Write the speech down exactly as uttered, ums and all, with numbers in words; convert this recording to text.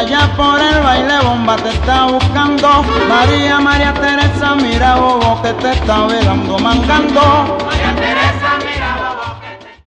allá por el baile bomba te está buscando. María, María Teresa, mira bobo que te está velando, mangando. María Teresa, mira